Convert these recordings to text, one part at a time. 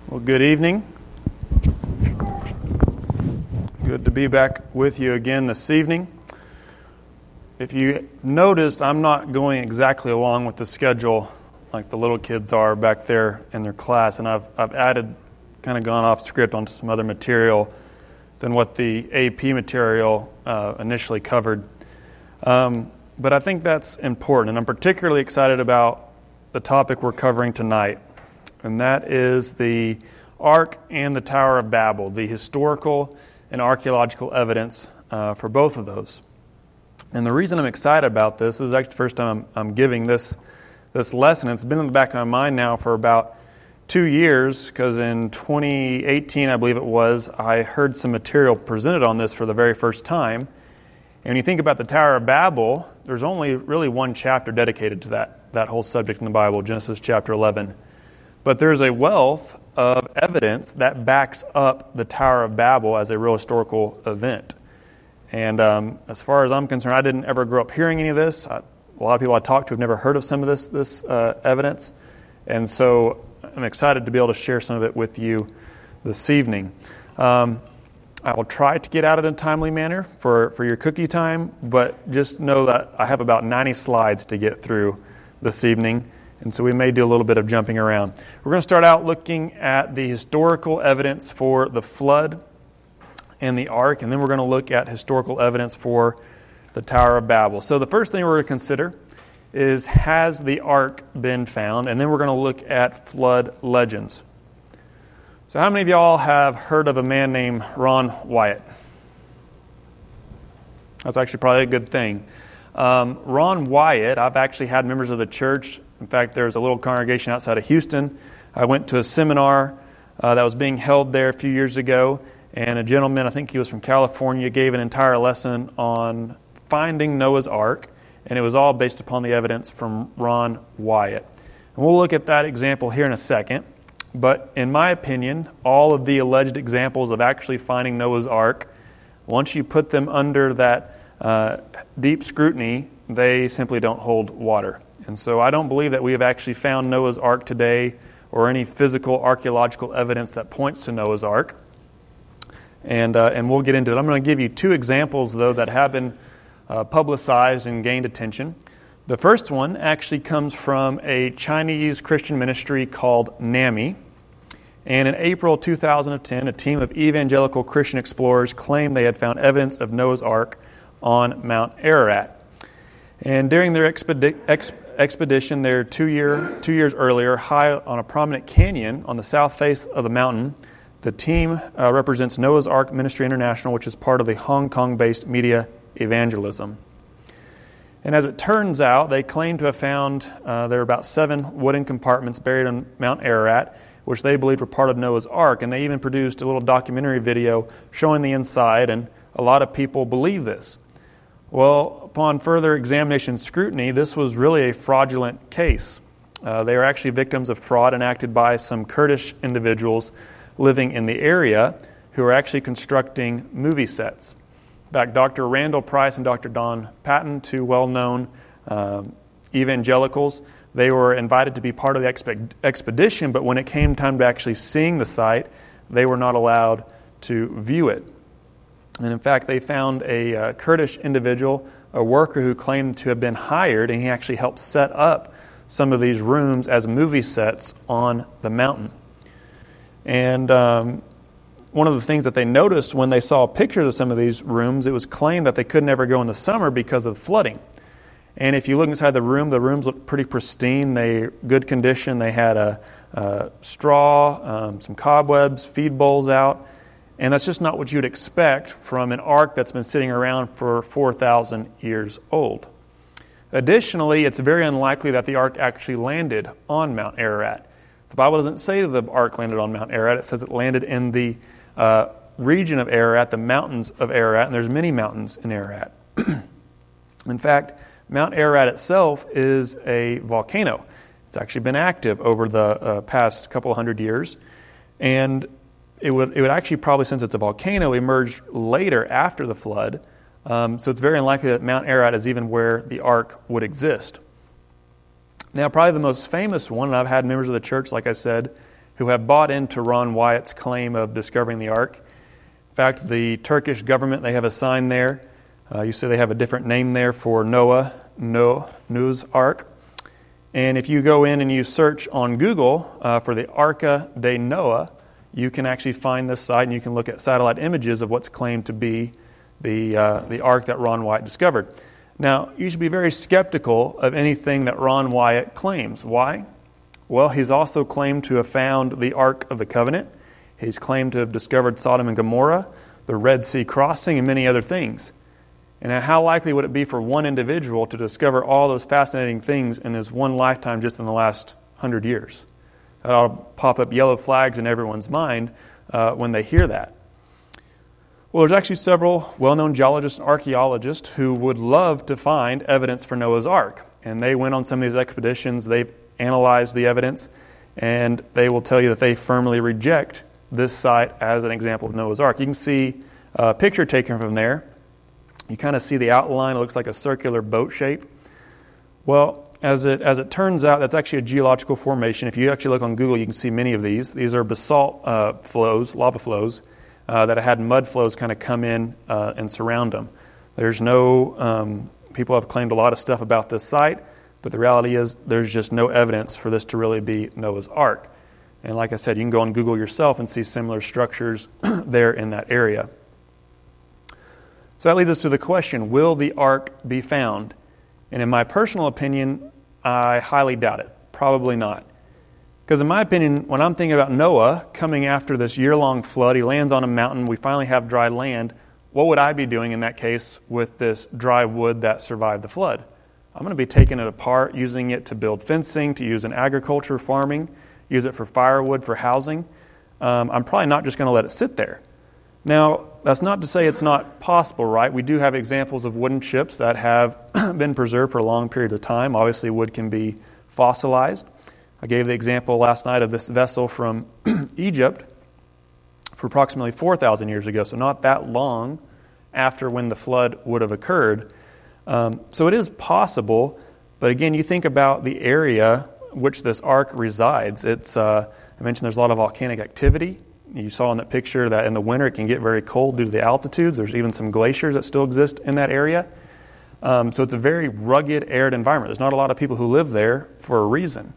Well, good evening. Good to be back with you again this evening. If you noticed, I'm not going exactly along with the schedule like the little kids are back there in their class, and I've added, kind of gone off script onto some other material than what the AP material initially covered. But I think that's important, and I'm particularly excited about the topic we're covering tonight, and that is the Ark and the Tower of Babel, the historical and archaeological evidence for both of those. And the reason I'm excited about this is actually the first time I'm giving this lesson. It's been in the back of my mind now for about 2 years, because in 2018, I believe it was, I heard some material presented on this for the very first time. And when you think about the Tower of Babel, there's only really one chapter dedicated to that whole subject in the Bible, Genesis chapter 11. But there's a wealth of evidence that backs up the Tower of Babel as a real historical event. And as far as I'm concerned, I didn't ever grow up hearing any of this. A lot of people I talked to have never heard of some of this evidence. And so I'm excited to be able to share some of it with you this evening. I will try to get out in a timely manner for your cookie time, but just know that I have about 90 slides to get through this evening. And so we may do a little bit of jumping around. We're going to start out looking at the historical evidence for the flood and the ark, and then we're going to look at historical evidence for the Tower of Babel. So the first thing we're going to consider is, has the ark been found? And then we're going to look at flood legends. So how many of y'all have heard of a man named Ron Wyatt? That's actually probably a good thing. Ron Wyatt, I've actually had members of the church. In fact, there's a little congregation outside of Houston. I went to a seminar that was being held there a few years ago, and a gentleman, I think he was from California, gave an entire lesson on finding Noah's Ark, and it was all based upon the evidence from Ron Wyatt. And we'll look at that example here in a second. But in my opinion, all of the alleged examples of actually finding Noah's Ark, once you put them under that deep scrutiny, they simply don't hold water. And so I don't believe that we have actually found Noah's Ark today or any physical archaeological evidence that points to Noah's Ark. And we'll get into it. I'm going to give you 2 examples, though, that have been publicized and gained attention. The first one actually comes from a Chinese Christian ministry called NAMI. And in April 2010, a team of evangelical Christian explorers claimed they had found evidence of Noah's Ark on Mount Ararat. And during their expedition there 2 years earlier, high on a prominent canyon on the south face of the mountain, the team represents Noah's Ark Ministry International, which is part of the Hong Kong-based Media Evangelism. And as it turns out, they claim to have found there are about 7 wooden compartments buried on Mount Ararat, which they believed were part of Noah's Ark. And they even produced a little documentary video showing the inside, and a lot of people believe this. Well, upon further examination and scrutiny, this was really a fraudulent case. They are actually victims of fraud enacted by some Kurdish individuals living in the area who are actually constructing movie sets. In fact, Dr. Randall Price and Dr. Don Patton, 2 well-known evangelicals, they were invited to be part of the expedition, but when it came time to actually seeing the site, they were not allowed to view it. And in fact, they found a Kurdish individual, a worker who claimed to have been hired, and he actually helped set up some of these rooms as movie sets on the mountain. And one of the things that they noticed when they saw pictures of some of these rooms, it was claimed that they could never go in the summer because of flooding. And if you look inside the rooms look pretty pristine. They're good condition. They had a straw, some cobwebs, feed bowls out. And that's just not what you'd expect from an ark that's been sitting around for 4,000 years old. Additionally, it's very unlikely that the ark actually landed on Mount Ararat. The Bible doesn't say the ark landed on Mount Ararat. It says it landed in the region of Ararat, the mountains of Ararat, and there's many mountains in Ararat. In fact, Mount Ararat itself is a volcano. It's actually been active over the past couple hundred years, and it would actually probably, since it's a volcano, emerge later after the flood. So it's very unlikely that Mount Ararat is even where the ark would exist. Now, probably the most famous one, and I've had members of the church, like I said, who have bought into Ron Wyatt's claim of discovering the ark. In fact, the Turkish government, they have a sign there. You see they have a different name there for Noah, Noah's Ark. And if you go in and you search on Google for the Arca de Noah, you can actually find this site and you can look at satellite images of what's claimed to be the ark that Ron Wyatt discovered. Now, you should be very skeptical of anything that Ron Wyatt claims. Why? Well, he's also claimed to have found the Ark of the Covenant. He's claimed to have discovered Sodom and Gomorrah, the Red Sea crossing, and many other things. And how likely would it be for one individual to discover all those fascinating things in his one lifetime just in the last 100 years? That ought to pop up yellow flags in everyone's mind when they hear that. Well, there's actually several well-known geologists and archaeologists who would love to find evidence for Noah's Ark. And they went on some of these expeditions, they've analyzed the evidence, and they will tell you that they firmly reject this site as an example of Noah's Ark. You can see a picture taken from there. You kind of see the outline. It looks like a circular boat shape. Well, as it turns out, that's actually a geological formation. If you actually look on Google, you can see many of these. These are basalt flows, lava flows, that had mud flows kind of come in and surround them. There's no, people have claimed a lot of stuff about this site, but the reality is there's just no evidence for this to really be Noah's Ark. And like I said, you can go on Google yourself and see similar structures there in that area. So that leads us to the question, will the ark be found? And in my personal opinion, I highly doubt it. Probably not. Because in my opinion, when I'm thinking about Noah coming after this year-long flood, he lands on a mountain, we finally have dry land, what would I be doing in that case with this dry wood that survived the flood? I'm going to be taking it apart, using it to build fencing, to use in agriculture, farming, use it for firewood, for housing. I'm probably not just going to let it sit there. Now, that's not to say it's not possible, right? We do have examples of wooden ships that have been preserved for a long period of time. Obviously, wood can be fossilized. I gave the example last night of this vessel from Egypt for approximately 4,000 years ago, so not that long after when the flood would have occurred. So it is possible, but again, you think about the area which this ark resides. I mentioned there's a lot of volcanic activity. You saw in that picture that in the winter it can get very cold due to the altitudes. There's even some glaciers that still exist in that area. So it's a very rugged, arid environment. There's not a lot of people who live there for a reason.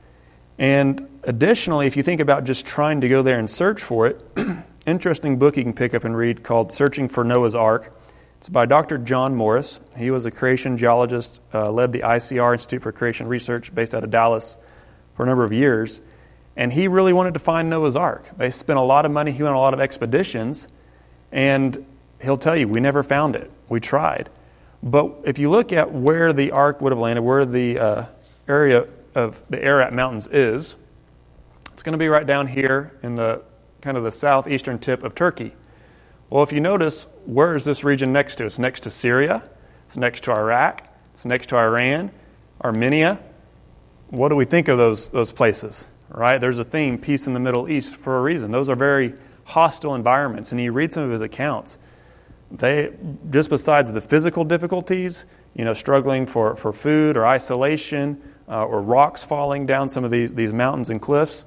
And additionally, if you think about just trying to go there and search for it, interesting book you can pick up and read called Searching for Noah's Ark. It's by Dr. John Morris. He was a creation geologist, led the ICR, Institute for Creation Research, based out of Dallas for a number of years. And he really wanted to find Noah's Ark. They spent a lot of money. He went on a lot of expeditions. And he'll tell you, we never found it. We tried. But if you look at where the ark would have landed, where the area of the Ararat Mountains is, it's going to be right down here in the kind of the southeastern tip of Turkey. Well, if you notice, where is this region next to? It's next to Syria. It's next to Iraq. It's next to Iran, Armenia. What do we think of those places? Right? There's a theme, peace in the Middle East, for a reason. Those are very hostile environments. And you read some of his accounts. They, just besides the physical difficulties, struggling for food or isolation or rocks falling down some of these mountains and cliffs,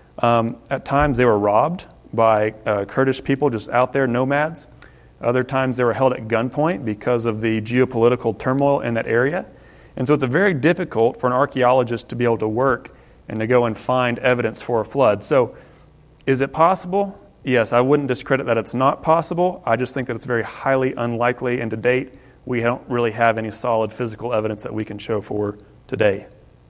at times they were robbed by Kurdish people just out there, nomads. Other times they were held at gunpoint because of the geopolitical turmoil in that area. And so it's very difficult for an archaeologist to be able to work and to go and find evidence for a flood. So is it possible? Yes, I wouldn't discredit that it's not possible. I just think that it's very highly unlikely, and to date, we don't really have any solid physical evidence that we can show for today.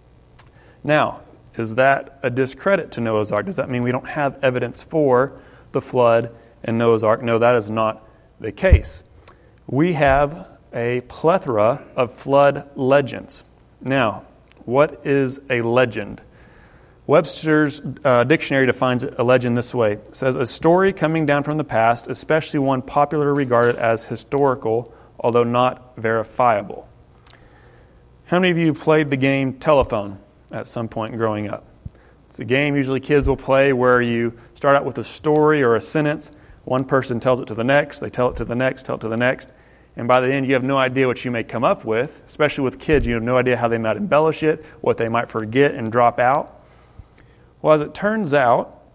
Now, is that a discredit to Noah's Ark? Does that mean we don't have evidence for the flood and Noah's Ark? No, that is not the case. We have a plethora of flood legends. Now, what is a legend? Webster's dictionary defines a legend this way. It says, a story coming down from the past, especially one popularly regarded as historical, although not verifiable. How many of you played the game Telephone at some point growing up? It's a game usually kids will play where you start out with a story or a sentence. One person tells it to the next, they tell it to the next, tell it to the next. And by the end, you have no idea what you may come up with. Especially with kids, you have no idea how they might embellish it, what they might forget and drop out. Well, as it turns out,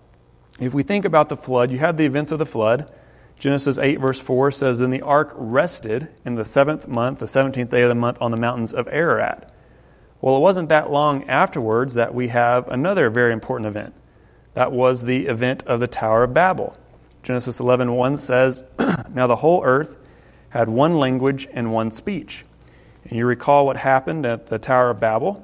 if we think about the flood, you have the events of the flood. Genesis 8 verse 4 says, "Then the ark rested in the 7th month, the 17th day of the month, on the mountains of Ararat." Well, it wasn't that long afterwards that we have another very important event. That was the event of the Tower of Babel. Genesis 11:1 says, "Now the whole earth had one language and one speech." And you recall what happened at the Tower of Babel.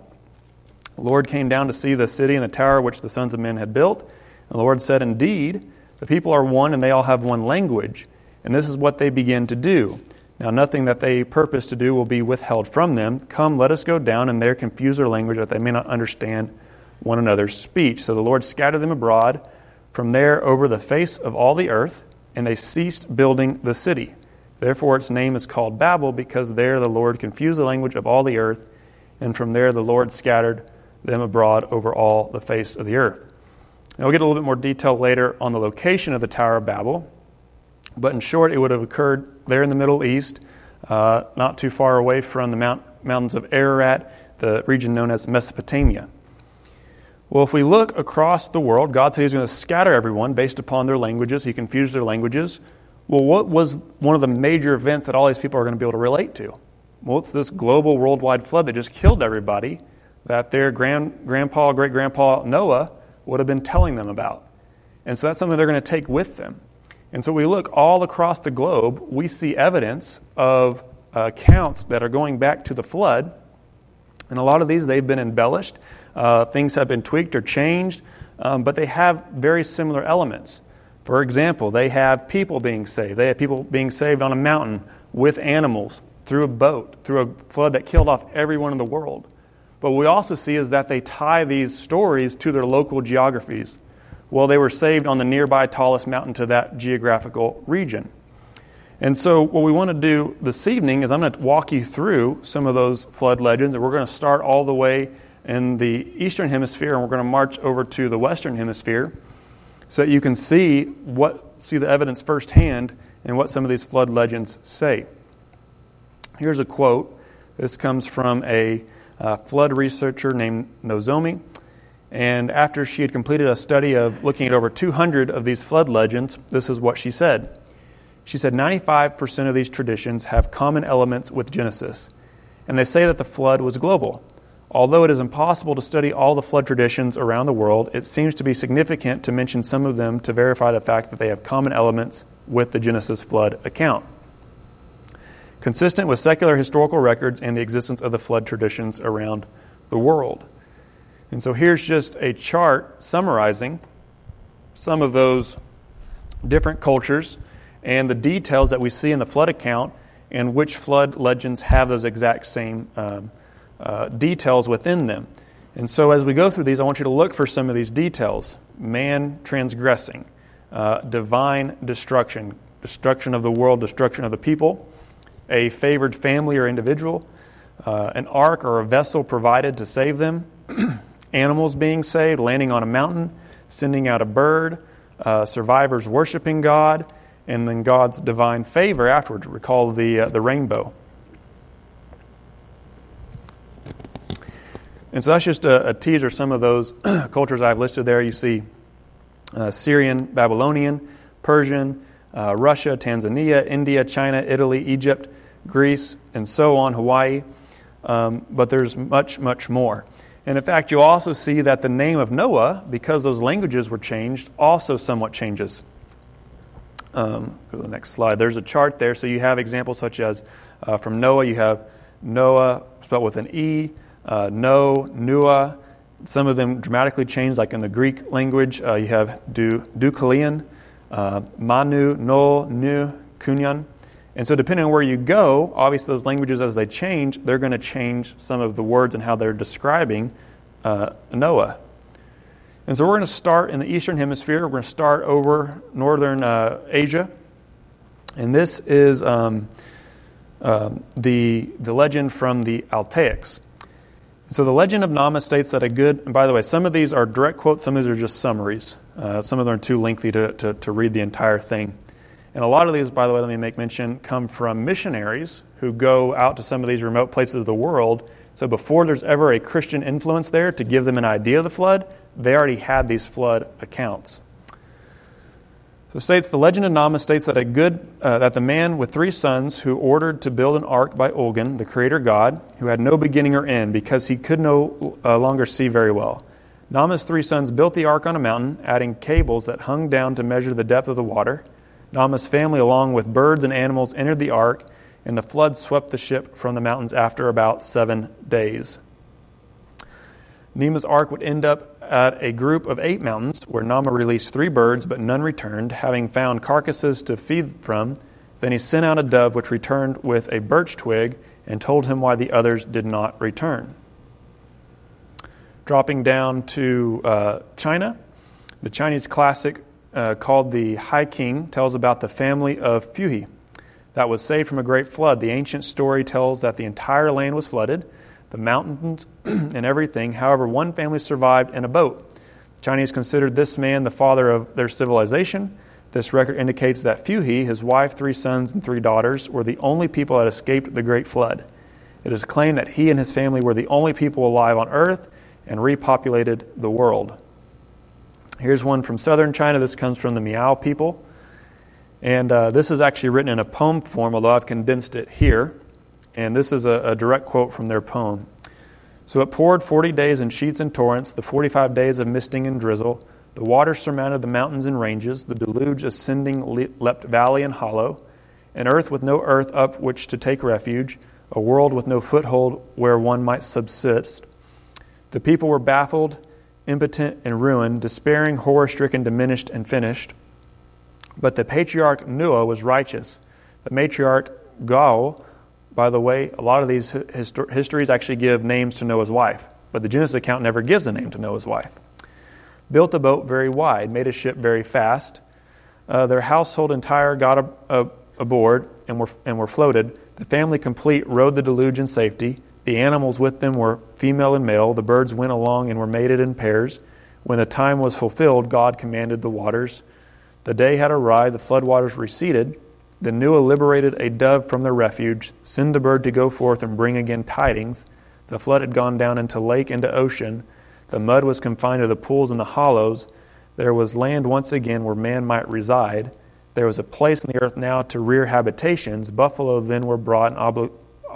The Lord came down to see the city and the tower which the sons of men had built. And the Lord said, "Indeed, the people are one, and they all have one language. And this is what they begin to do. Now nothing that they purpose to do will be withheld from them. Come, let us go down, and there confuse their language, that they may not understand one another's speech." So the Lord scattered them abroad from there over the face of all the earth, and they ceased building the city. Therefore its name is called Babel, because there the Lord confused the language of all the earth, and from there the Lord scattered them abroad over all the face of the earth. Now we'll get a little bit more detail later on the location of the Tower of Babel, but in short, it would have occurred there in the Middle East, not too far away from the mountains of Ararat, the region known as Mesopotamia. Well, if we look across the world, God said He's going to scatter everyone based upon their languages. He confused their languages. Well, what was one of the major events that all these people are going to be able to relate to? Well, it's this global worldwide flood that just killed everybody that their grandpa, great-grandpa Noah would have been telling them about. And so that's something they're going to take with them. And so we look all across the globe, we see evidence of accounts that are going back to the flood. And a lot of these, they've been embellished. Things have been tweaked or changed, but they have very similar elements. For example, they have people being saved. They have people being saved on a mountain with animals, through a boat, through a flood that killed off everyone in the world. But what we also see is that they tie these stories to their local geographies. Well, they were saved on the nearby tallest mountain to that geographical region. And so what we want to do this evening is I'm going to walk you through some of those flood legends, and we're going to start all the way in the Eastern Hemisphere, and we're going to march over to the Western Hemisphere so that you can see the evidence firsthand and what some of these flood legends say. Here's a quote. This comes from a flood researcher named Nozomi. And after she had completed a study of looking at over 200 of these flood legends, this is what she said. She said, 95% of these traditions have common elements with Genesis, and they say that the flood was global. Although it is impossible to study all the flood traditions around the world, it seems to be significant to mention some of them to verify the fact that they have common elements with the Genesis flood account, consistent with secular historical records and the existence of the flood traditions around the world. And so here's just a chart summarizing some of those different cultures and the details that we see in the flood account and which flood legends have those exact same details within them. And so as we go through these, I want you to look for some of these details. Man transgressing, divine destruction, destruction of the world, destruction of the people, a favored family or individual, an ark or a vessel provided to save them, animals being saved, landing on a mountain, sending out a bird, survivors worshiping God, and then God's divine favor afterwards. Recall the rainbow. And so that's just a teaser. Some of those cultures I've listed there. You see Syrian, Babylonian, Persian, Russia, Tanzania, India, China, Italy, Egypt, Greece, and so on, Hawaii. But there's much, much more. And in fact, you'll also see that the name of Noah, because those languages were changed, also somewhat changes. Go to the next slide. There's a chart there. So you have examples such as from Noah, you have Noah spelled with an E, Nua. Some of them dramatically changed, like in the Greek language. You have Deucalion, Manu, No, Nu, Kunyan. And so depending on where you go, obviously those languages, as they change, they're going to change some of the words and how they're describing Noah. And so we're going to start in the Eastern Hemisphere. We're going to start over northern Asia. And this is the legend from the Altaics. So the legend of Nama states that and by the way, some of these are direct quotes, some of these are just summaries. Some of them are too lengthy to read the entire thing. And a lot of these, by the way, let me make mention, come from missionaries who go out to some of these remote places of the world. So before there's ever a Christian influence there to give them an idea of the flood, they already had these flood accounts. So it states, the legend of Nama states that that the man with 3 sons who ordered to build an ark by Ulgan, the creator god, who had no beginning or end because he could no longer see very well. Nama's 3 sons built the ark on a mountain, adding cables that hung down to measure the depth of the water. Nama's family, along with birds and animals, entered the ark, and the flood swept the ship from the mountains after about 7 days. Nema's ark would end up at a group of 8 mountains where Nama released 3 birds, but none returned, having found carcasses to feed from. Then he sent out a dove, which returned with a birch twig and told him why the others did not return. Dropping down to China, the Chinese classic called the Hai King tells about the family of Fuhi that was saved from a great flood. The ancient story tells that the entire land was flooded, the mountains and everything. However, one family survived in a boat. The Chinese considered this man the father of their civilization. This record indicates that Fuhi, his wife, 3 sons, and 3 daughters were the only people that escaped the great flood. It is claimed that he and his family were the only people alive on earth and repopulated the world. Here's one from southern China. This comes from the Miao people. And this is actually written in a poem form, although I've condensed it here. And this is a direct quote from their poem. So it poured 40 days in sheets and torrents, the 45 days of misting and drizzle. The water surmounted the mountains and ranges, the deluge ascending leapt valley and hollow, an earth with no earth up which to take refuge, a world with no foothold where one might subsist. The people were baffled, impotent, and ruined, despairing, horror-stricken, diminished, and finished. But the patriarch Noah was righteous. The matriarch Gao, by the way, a lot of these histories actually give names to Noah's wife, but the Genesis account never gives a name to Noah's wife. Built a boat very wide, made a ship very fast. Their household entire got aboard and were floated. The family complete rode the deluge in safety. The animals with them were female and male. The birds went along and were mated in pairs. When the time was fulfilled, God commanded the waters. The day had arrived, the floodwaters receded. Then Noah liberated a dove from their refuge, sent the bird to go forth and bring again tidings. The flood had gone down into lake, into ocean. The mud was confined to the pools and the hollows. There was land once again where man might reside. There was a place on the earth now to rear habitations. Buffalo then were brought in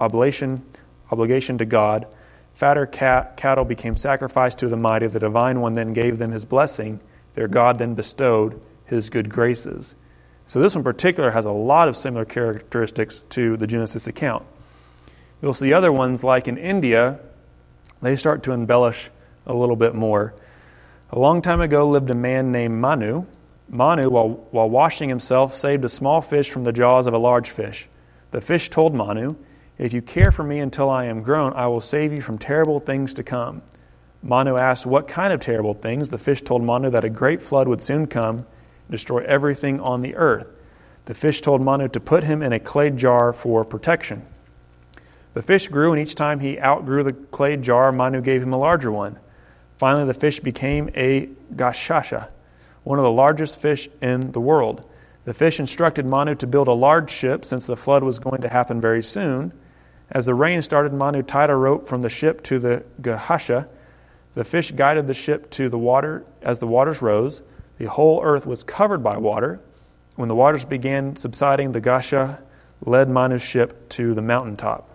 obligation to God. Fatter cattle became sacrificed to the mighty. The Divine One then gave them his blessing. Their God then bestowed his good graces. So this one in particular has a lot of similar characteristics to the Genesis account. You'll see other ones, like in India, they start to embellish a little bit more. A long time ago lived a man named Manu. Manu, while washing himself, saved a small fish from the jaws of a large fish. The fish told Manu, "If you care for me until I am grown, I will save you from terrible things to come." Manu asked, "What kind of terrible things?" The fish told Manu that a great flood would soon come, destroy everything on the earth. The fish told Manu to put him in a clay jar for protection. The fish grew, and each time he outgrew the clay jar, Manu gave him a larger one. Finally, the fish became a gashasha, one of the largest fish in the world. The fish instructed Manu to build a large ship, since the flood was going to happen very soon. As the rain started, Manu tied a rope from the ship to the gashasha. The fish guided the ship to the water as the waters rose. The whole earth was covered by water. When the waters began subsiding, the Gasha led Manu's ship to the mountaintop.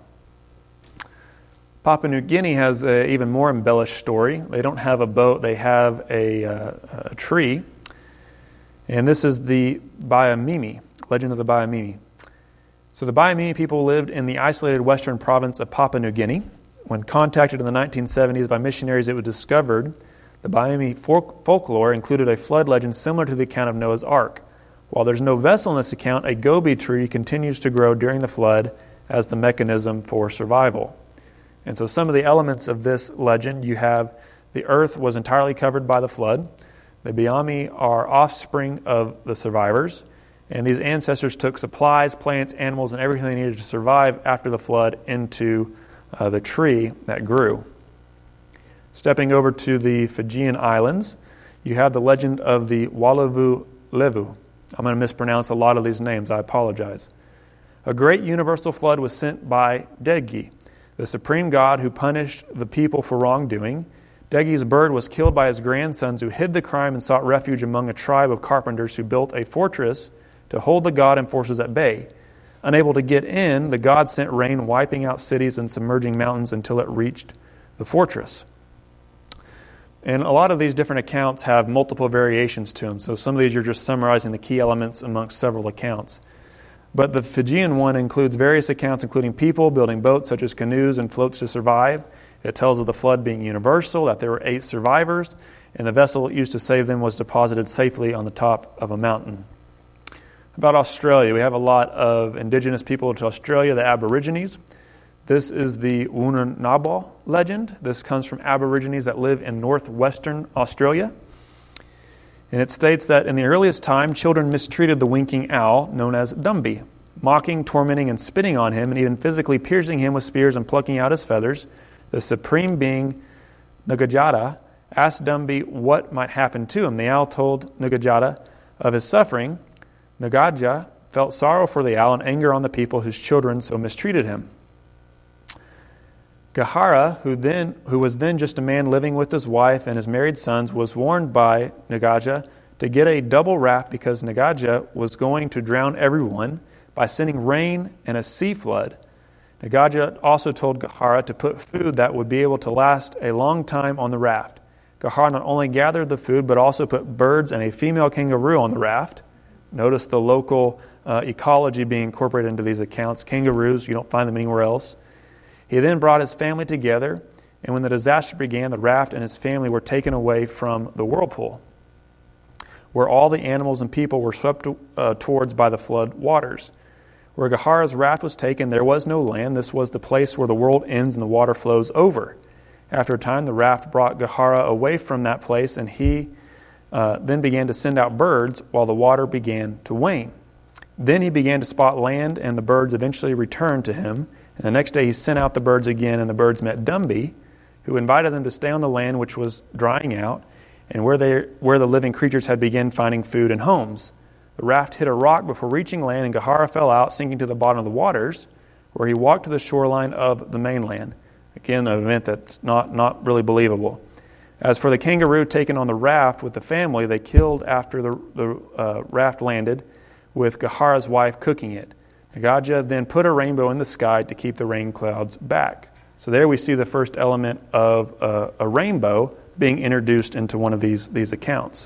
Papua New Guinea has an even more embellished story. They don't have a boat, they have a tree. And this is the Biamimi, legend of the Biamimi. So the Biamimi people lived in the isolated western province of Papua New Guinea. When contacted in the 1970s by missionaries, it was discovered the Biamimi folklore included a flood legend similar to the account of Noah's Ark. While there's no vessel in this account, a gobi tree continues to grow during the flood as the mechanism for survival. And so some of the elements of this legend, you have the earth was entirely covered by the flood. The Biami are offspring of the survivors. And these ancestors took supplies, plants, animals, and everything they needed to survive after the flood into the tree that grew. Stepping over to the Fijian Islands, you have the legend of the Walavu Levu. I'm going to mispronounce a lot of these names. I apologize. A great universal flood was sent by Degi, the supreme God who punished the people for wrongdoing. Degi's bird was killed by his grandsons, who hid the crime and sought refuge among a tribe of carpenters who built a fortress to hold the god and forces at bay. Unable to get in, the god sent rain, wiping out cities and submerging mountains until it reached the fortress. And a lot of these different accounts have multiple variations to them. So some of these are just summarizing the key elements amongst several accounts. But the Fijian one includes various accounts, including people building boats such as canoes and floats to survive. It tells of the flood being universal, that there were 8 survivors, and the vessel used to save them was deposited safely on the top of a mountain. About Australia, we have a lot of indigenous people to Australia, the Aborigines. This is the Woononabal legend. This comes from Aborigines that live in northwestern Australia. And it states that in the earliest time, children mistreated the winking owl, known as Dumbi, mocking, tormenting, and spitting on him, and even physically piercing him with spears and plucking out his feathers. The supreme being, Nagajata, asked Dumbi what might happen to him. The owl told Nagajata of his suffering. Nagaja felt sorrow for the owl and anger on the people whose children so mistreated him. Gahara, who was then just a man living with his wife and his married sons, was warned by Nagaja to get a double raft because Nagaja was going to drown everyone by sending rain and a sea flood. Nagaja also told Gahara to put food that would be able to last a long time on the raft. Gahara not only gathered the food, but also put birds and a female kangaroo on the raft. Notice the local ecology being incorporated into these accounts. Kangaroos, you don't find them anywhere else. He then brought his family together, and when the disaster began, the raft and his family were taken away from the whirlpool, where all the animals and people were swept towards by the flood waters. Where Gahara's raft was taken, there was no land. This was the place where the world ends and the water flows over. After a time, the raft brought Gahara away from that place, and he then began to send out birds while the water began to wane. Then he began to spot land, and the birds eventually returned to him. And the next day he sent out the birds again, and the birds met Dumbi, who invited them to stay on the land which was drying out, and where the living creatures had begun finding food and homes. The raft hit a rock before reaching land, and Gahara fell out, sinking to the bottom of the waters, where he walked to the shoreline of the mainland. Again, an event that's not really believable. As for the kangaroo taken on the raft with the family, they killed after the raft landed, with Gahara's wife cooking it. Nagaja then put a rainbow in the sky to keep the rain clouds back. So there we see the first element of a rainbow being introduced into one of these accounts.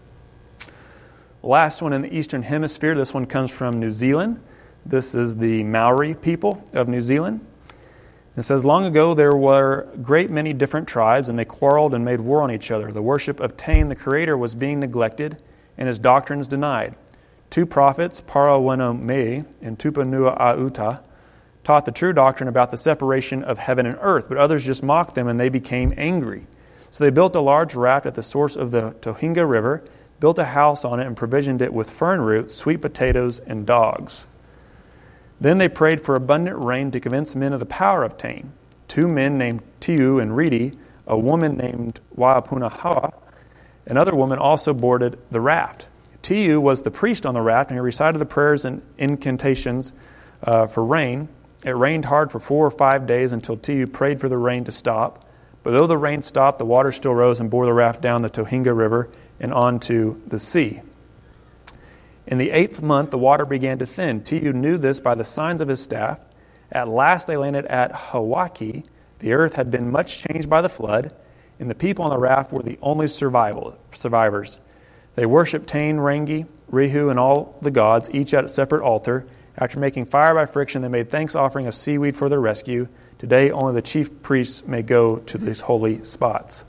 Last one in the Eastern Hemisphere, this one comes from New Zealand. This is the Maori people of New Zealand. It says, long ago there were a great many different tribes, and they quarreled and made war on each other. The worship of Tain, the Creator, was being neglected, and his doctrines denied. 2 prophets, Paraweno-Mei and Tupanua-Auta, taught the true doctrine about the separation of heaven and earth, but others just mocked them, and they became angry. So they built a large raft at the source of the Tohinga River, built a house on it, and provisioned it with fern root, sweet potatoes, and dogs. Then they prayed for abundant rain to convince men of the power of Tain. 2 men named Tiu and Redi, a woman named Waipunahawa, another woman also boarded the raft. Tiu was the priest on the raft, and he recited the prayers and incantations for rain. It rained hard for 4 or 5 days until Tiu prayed for the rain to stop. But though the rain stopped, the water still rose and bore the raft down the Tohinga River and onto the sea. In the 8th month, the water began to thin. Tiu knew this by the signs of his staff. At last they landed at Hawaiki. The earth had been much changed by the flood, and the people on the raft were the only survivors. They worshipped Tain, Rangi, Rihu, and all the gods, each at a separate altar. After making fire by friction, they made thanks offering of seaweed for their rescue. Today, only the chief priests may go to these holy spots.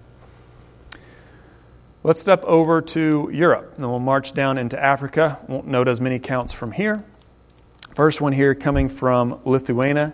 Let's step over to Europe, and then we'll march down into Africa. Won't note as many counts from here. First one here coming from Lithuania.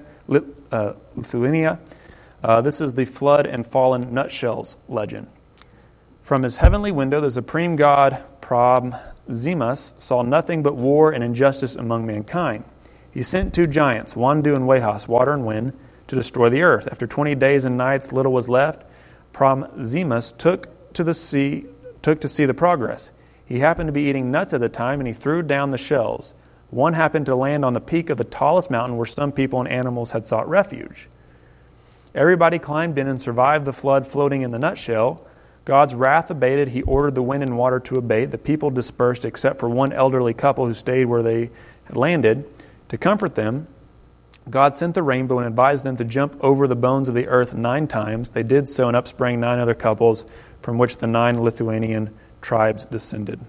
This is the flood and fallen nutshells legend. From his heavenly window, the supreme god Pramzimus saw nothing but war and injustice among mankind. He sent 2 giants, Wandu and Wahas, water and wind, to destroy the earth. After 20 days and nights, little was left. Pramzimus took to see the progress. He happened to be eating nuts at the time, and he threw down the shells. One happened to land on the peak of the tallest mountain where some people and animals had sought refuge. Everybody climbed in and survived the flood floating in the nutshell. God's wrath abated. He ordered the wind and water to abate. The people dispersed except for one elderly couple who stayed where they had landed. To comfort them, God sent the rainbow and advised them to jump over the bones of the earth 9 times. They did so, and up sprang 9 other couples, from which the 9 Lithuanian tribes descended.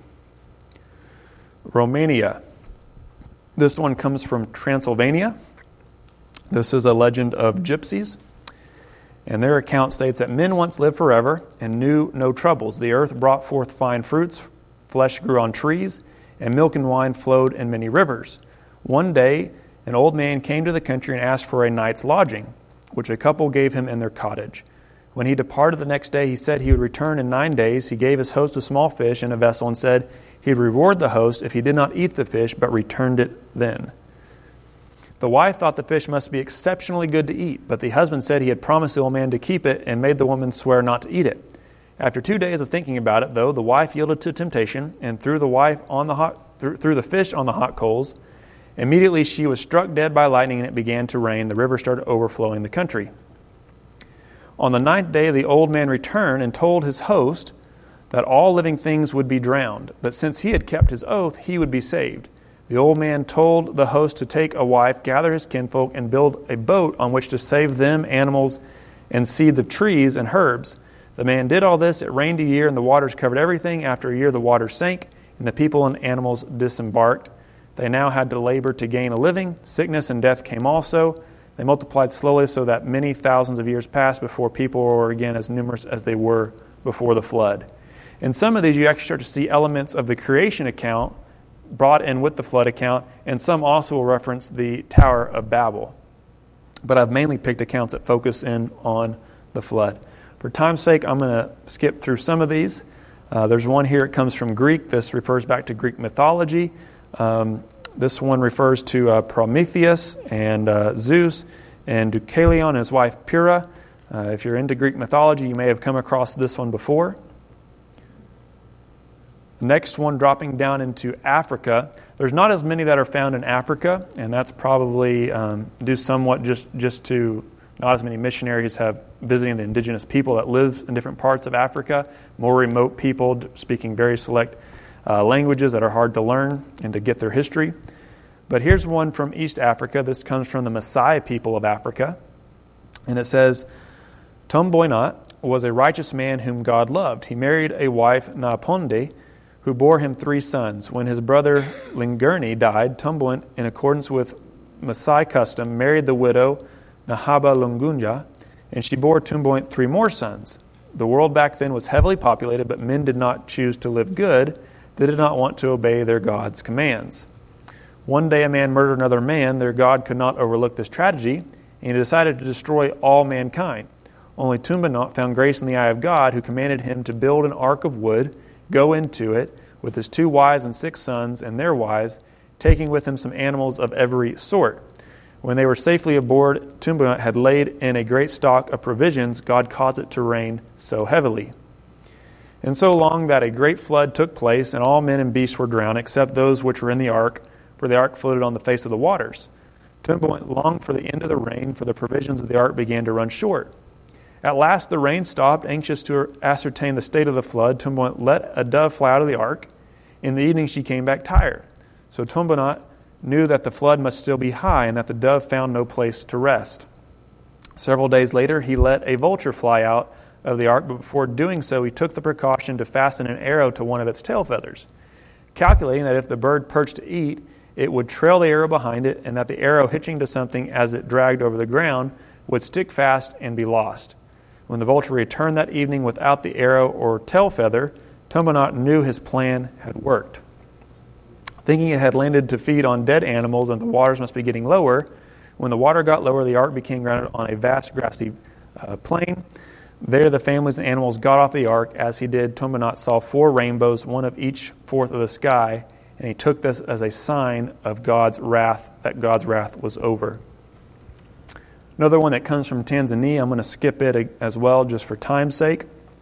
Romania. This one comes from Transylvania. This is a legend of gypsies. And their account states that men once lived forever and knew no troubles. The earth brought forth fine fruits, flesh grew on trees, and milk and wine flowed in many rivers. One day, an old man came to the country and asked for a night's lodging, which a couple gave him in their cottage. When he departed the next day, he said he would return in 9 days. He gave his host a small fish in a vessel and said he'd reward the host if he did not eat the fish, but returned it then. The wife thought the fish must be exceptionally good to eat, but the husband said he had promised the old man to keep it and made the woman swear not to eat it. After 2 days of thinking about it, though, the wife yielded to temptation and threw the fish on the hot coals. Immediately she was struck dead by lightning, and it began to rain. The river started overflowing the country. On the 9th day, the old man returned and told his host that all living things would be drowned, but since he had kept his oath, he would be saved. The old man told the host to take a wife, gather his kinfolk, and build a boat on which to save them, animals, and seeds of trees and herbs. The man did all this. It rained a year, and the waters covered everything. After a year, the waters sank, and the people and animals disembarked. They now had to labor to gain a living. Sickness and death came also. They multiplied slowly so that many thousands of years passed before people were again as numerous as they were before the flood. In some of these, you actually start to see elements of the creation account brought in with the flood account, and some also will reference the Tower of Babel. But I've mainly picked accounts that focus in on the flood. For time's sake, I'm going to skip through some of these. There's one here, it comes from Greek. This refers back to Greek mythology. This one refers to Prometheus and Zeus and Deucalion and his wife Pyrrha. If you're into Greek mythology, you may have come across this one before. The next one, dropping down into Africa. There's not as many that are found in Africa, and that's probably due somewhat just to not as many missionaries have visiting the indigenous people that live in different parts of Africa, more remote people speaking very select languages that are hard to learn and to get their history. But here's one from East Africa. This comes from the Maasai people of Africa. And it says, Tumboinat was a righteous man whom God loved. He married a wife, Naaponde, who bore him 3 sons. When his brother Lingurni died, Tumboint, in accordance with Maasai custom, married the widow Nahaba Lungunja, and she bore Tumboint 3 more sons. The world back then was heavily populated, but men did not choose to live good. They did not want to obey their God's commands. One day a man murdered another man. Their God could not overlook this tragedy, and he decided to destroy all mankind. Only Tumboint found grace in the eye of God, who commanded him to build an ark of wood, go into it with his 2 wives and 6 sons and their wives, taking with him some animals of every sort. When they were safely aboard, Tumboint had laid in a great stock of provisions. God caused it to rain so heavily, and so long that a great flood took place, and all men and beasts were drowned, except those which were in the ark, for the ark floated on the face of the waters. Tumboint longed for the end of the rain, for the provisions of the ark began to run short. At last the rain stopped. Anxious to ascertain the state of the flood, Tumboint let a dove fly out of the ark. In the evening she came back tired. So Tumboint knew that the flood must still be high, and that the dove found no place to rest. Several days later he let a vulture fly out of the ark, but before doing so he took the precaution to fasten an arrow to one of its tail feathers, calculating that if the bird perched to eat, it would trail the arrow behind it, and that the arrow, hitching to something as it dragged over the ground, would stick fast and be lost. When the vulture returned that evening without the arrow or tail feather, Tumboint knew his plan had worked. Thinking it had landed to feed on dead animals and the waters must be getting lower, when the water got lower, the ark became grounded on a vast grassy plain. There the families and animals got off the ark. As he did, Tumboint saw 4 rainbows, one of each fourth of the sky, and he took this as a sign of God's wrath, that God's wrath was over. Another one that comes from Tanzania, I'm going to skip it as well just for time's sake.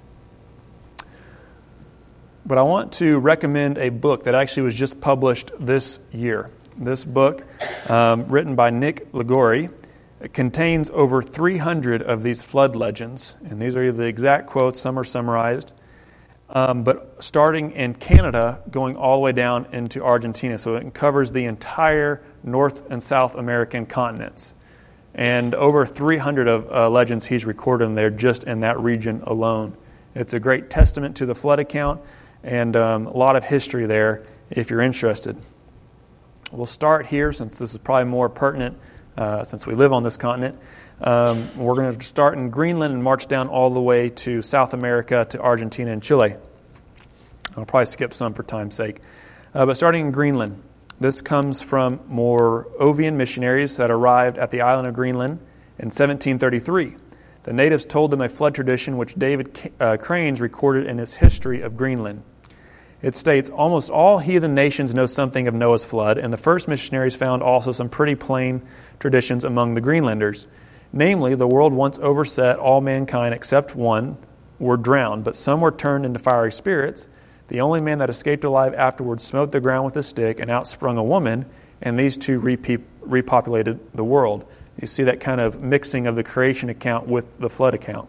But I want to recommend a book that actually was just published this year. This book, written by Nick Liguori, It contains over 300 of these flood legends, and these are the exact quotes, some are summarized, but starting in Canada, going all the way down into Argentina. So it covers the entire North and South American continents. And over 300 of legends he's recorded in there just in that region alone. It's a great testament to the flood account and a lot of history there if you're interested. We'll start here since this is probably more pertinent since we live on this continent. We're going to start in Greenland and march down all the way to South America, to Argentina and Chile. I'll probably skip some for time's sake. But starting in Greenland, this comes from Moravian missionaries that arrived at the island of Greenland in 1733. The natives told them a flood tradition which David Cranes recorded in his History of Greenland. It states, almost all heathen nations know something of Noah's flood, and the first missionaries found also some pretty plain traditions among the Greenlanders. Namely, the world once overset, all mankind except one were drowned, but some were turned into fiery spirits. The only man that escaped alive afterwards smote the ground with a stick and outsprung a woman, and these two repopulated the world. You see that kind of mixing of the creation account with the flood account.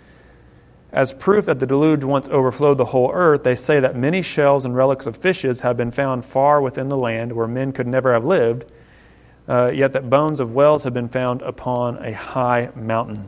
As proof that the deluge once overflowed the whole earth, they say that many shells and relics of fishes have been found far within the land where men could never have lived, yet that bones of whales have been found upon a high mountain.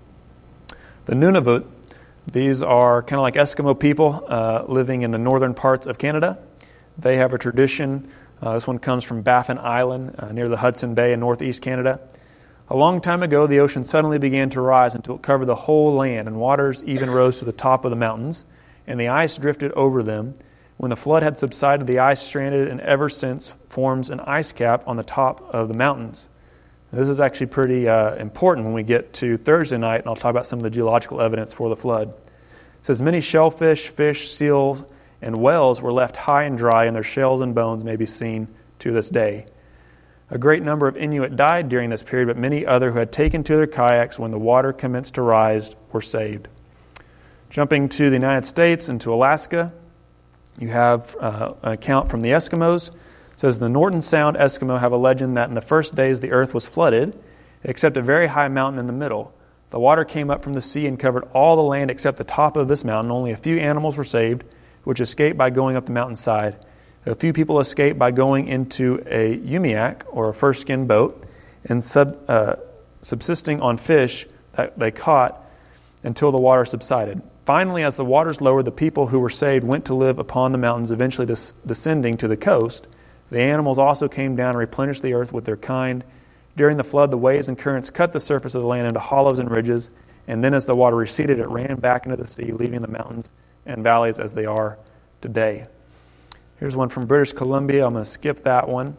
The Nunavut, these are kind of like Eskimo people living in the northern parts of Canada. They have a tradition. This one comes from Baffin Island near the Hudson Bay in northeast Canada. A long time ago, the ocean suddenly began to rise until it covered the whole land, and waters even rose to the top of the mountains, and the ice drifted over them. When the flood had subsided, the ice stranded and ever since forms an ice cap on the top of the mountains. This is actually pretty important when we get to Thursday night, and I'll talk about some of the geological evidence for the flood. It says, many shellfish, fish, seals, and whales were left high and dry, and their shells and bones may be seen to this day. A great number of Inuit died during this period, but many other who had taken to their kayaks when the water commenced to rise were saved. Jumping to the United States and to Alaska, you have an account from the Eskimos. It says, the Norton Sound Eskimo have a legend that in the first days the earth was flooded, except a very high mountain in the middle. The water came up from the sea and covered all the land except the top of this mountain. Only a few animals were saved, which escaped by going up the mountainside. A few people escaped by going into a umiak, or a fur-skin boat, and subsisting on fish that they caught until the water subsided. Finally, as the waters lowered, the people who were saved went to live upon the mountains, eventually descending to the coast. The animals also came down and replenished the earth with their kind. During the flood, the waves and currents cut the surface of the land into hollows and ridges, and then as the water receded, it ran back into the sea, leaving the mountains and valleys as they are today. Here's one from British Columbia. I'm going to skip that one.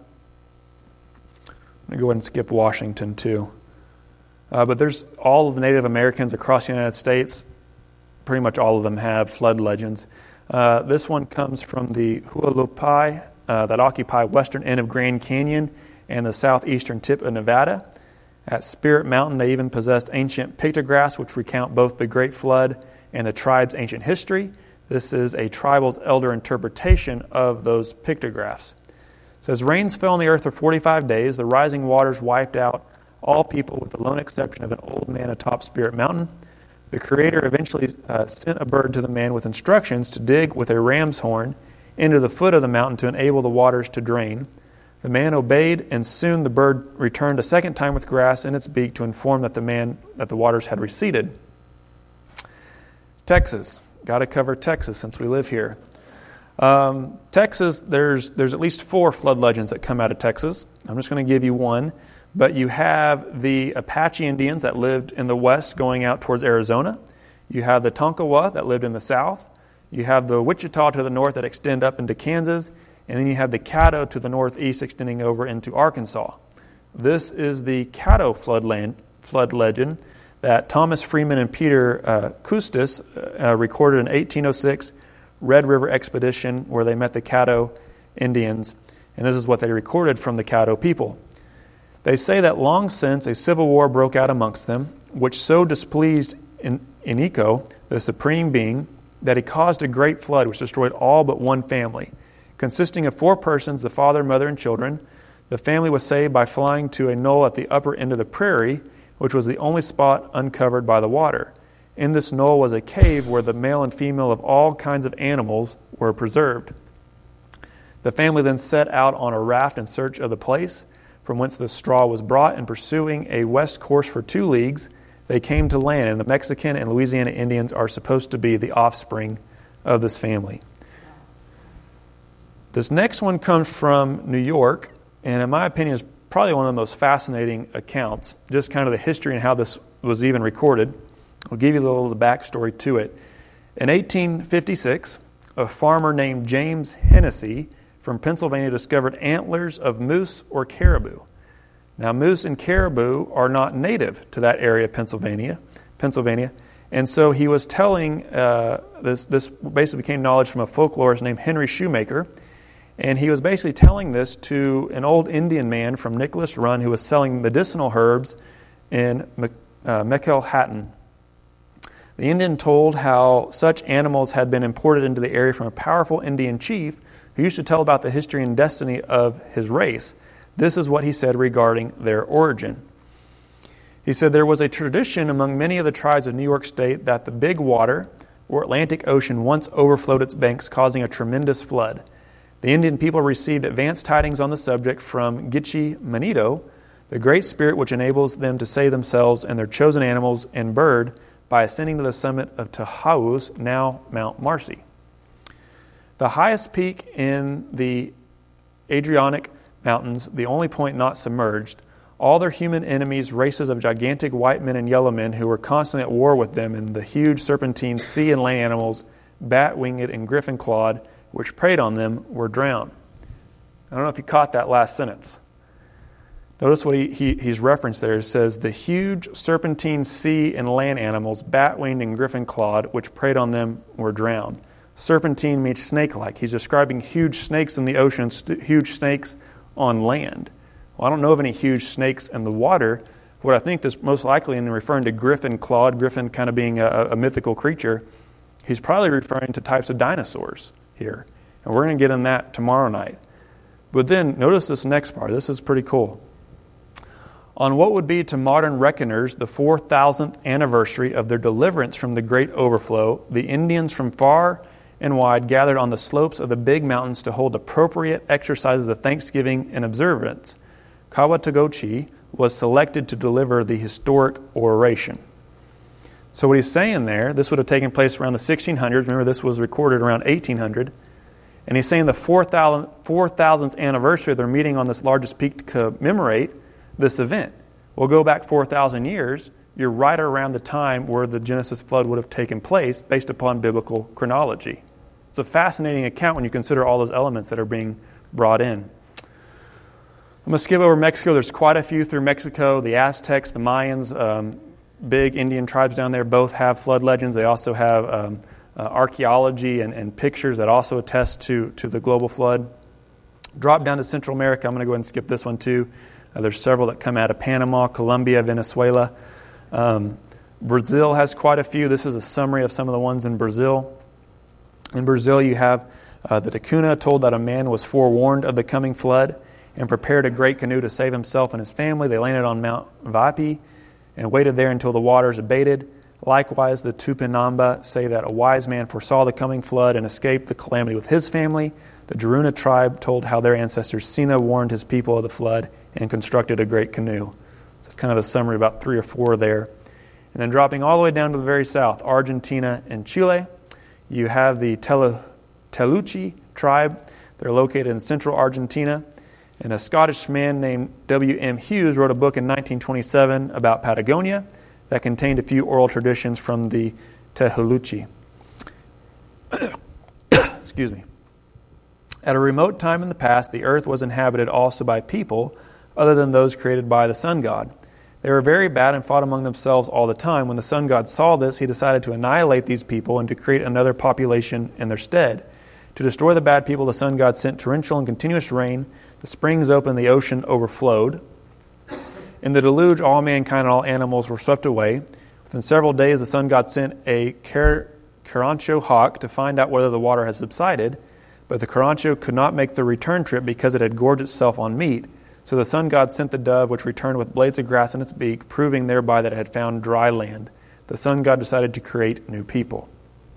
I'm going to go ahead and skip Washington too. But there's all of the Native Americans across the United States. Pretty much all of them have flood legends. This one comes from the Hualapai that occupy western end of Grand Canyon and the southeastern tip of Nevada. At Spirit Mountain, they even possessed ancient pictographs which recount both the Great Flood and the tribe's ancient history. This is a tribal's elder interpretation of those pictographs. It says, rains fell on the earth for 45 days. The rising waters wiped out all people with the lone exception of an old man atop Spirit Mountain. The Creator eventually sent a bird to the man with instructions to dig with a ram's horn into the foot of the mountain to enable the waters to drain. The man obeyed, and soon the bird returned a second time with grass in its beak to inform that the waters had receded. Texas. Got to cover Texas since we live here. Texas, there's at least 4 flood legends that come out of Texas. I'm just going to give you one. But you have the Apache Indians that lived in the west going out towards Arizona. You have the Tonkawa that lived in the south. You have the Wichita to the north that extend up into Kansas. And then you have the Caddo to the northeast extending over into Arkansas. This is the Caddo flood legend that Thomas Freeman and Peter Custis recorded in 1806 Red River expedition where they met the Caddo Indians. And this is what they recorded from the Caddo people. They say that long since a civil war broke out amongst them, which so displeased Iniko, the supreme being, that he caused a great flood which destroyed all but one family. Consisting of 4 persons, the father, mother, and children, the family was saved by flying to a knoll at the upper end of the prairie, which was the only spot uncovered by the water. In this knoll was a cave where the male and female of all kinds of animals were preserved. The family then set out on a raft in search of the place from whence the straw was brought, and pursuing a west course for 2 leagues, they came to land, and the Mexican and Louisiana Indians are supposed to be the offspring of this family. This next one comes from New York, and in my opinion is probably one of the most fascinating accounts, just kind of the history and how this was even recorded. I'll give you a little of the backstory to it. In 1856, a farmer named James Hennessy from Pennsylvania discovered antlers of moose or caribou. Now, moose and caribou are not native to that area of Pennsylvania, and so he was telling, this basically became knowledge from a folklorist named Henry Shoemaker, and he was basically telling this to an old Indian man from Nicholas Run who was selling medicinal herbs in Mekhelhattan. The Indian told how such animals had been imported into the area from a powerful Indian chief who used to tell about the history and destiny of his race. This is what he said regarding their origin. He said there was a tradition among many of the tribes of New York State that the Big Water, or Atlantic Ocean, once overflowed its banks, causing a tremendous flood. The Indian people received advance tidings on the subject from Gitche Manito, the great spirit which enables them to save themselves and their chosen animals and bird by ascending to the summit of Tahaus, now Mount Marcy. The highest peak in the Adirondack Mountains, the only point not submerged, all their human enemies, races of gigantic white men and yellow men who were constantly at war with them, and the huge serpentine sea and land animals, bat-winged and griffin-clawed, which preyed on them, were drowned. I don't know if you caught that last sentence. Notice what he's referenced there. It says, the huge serpentine sea and land animals, bat-winged and griffin-clawed, which preyed on them, were drowned. Serpentine means snake-like. He's describing huge snakes in the ocean, huge snakes on land. Well, I don't know of any huge snakes in the water. What I think is most likely, in referring to griffin-clawed, griffin kind of being a mythical creature, he's probably referring to types of dinosaurs here. And we're going to get in that tomorrow night. But then, notice this next part. This is pretty cool. On what would be to modern reckoners the 4,000th anniversary of their deliverance from the great overflow, the Indians from far and wide gathered on the slopes of the big mountains to hold appropriate exercises of thanksgiving and observance. Kawatagochi was selected to deliver the historic oration. So what he's saying there, this would have taken place around the 1600s. Remember, this was recorded around 1800. And he's saying the 4,000th anniversary of their meeting on this largest peak to commemorate this event. We'll go back 4,000 years. You're right around the time where the Genesis flood would have taken place based upon biblical chronology. It's a fascinating account when you consider all those elements that are being brought in. I'm going to skip over Mexico. There's quite a few through Mexico. The Aztecs, the Mayans, big Indian tribes down there both have flood legends. They also have archaeology and pictures that also attest to the global flood. Drop down to Central America. I'm going to go ahead and skip this one too. There's several that come out of Panama, Colombia, Venezuela. Brazil has quite a few. This is a summary of some of the ones in Brazil. In Brazil, you have the Ticuna told that a man was forewarned of the coming flood and prepared a great canoe to save himself and his family. They landed on Mount Vapi and waited there until the waters abated. Likewise, the Tupinamba say that a wise man foresaw the coming flood and escaped the calamity with his family. The Jaruna tribe told how their ancestor Sina warned his people of the flood and constructed a great canoe. So it's kind of a summary, about 3 or 4 there. And then dropping all the way down to the very south, Argentina and Chile, you have the Teluchi tribe. They're located in central Argentina. And a Scottish man named W.M. Hughes wrote a book in 1927 about Patagonia that contained a few oral traditions from the Tehuelche. Excuse me. At a remote time in the past, the earth was inhabited also by people other than those created by the sun god. They were very bad and fought among themselves all the time. When the sun god saw this, he decided to annihilate these people and to create another population in their stead. To destroy the bad people, the sun god sent torrential and continuous rain. The springs opened, the ocean overflowed. In the deluge, all mankind and all animals were swept away. Within several days, the sun god sent a Carancho hawk to find out whether the water had subsided, but the Carancho could not make the return trip because it had gorged itself on meat. So the sun god sent the dove, which returned with blades of grass in its beak, proving thereby that it had found dry land. The sun god decided to create new people.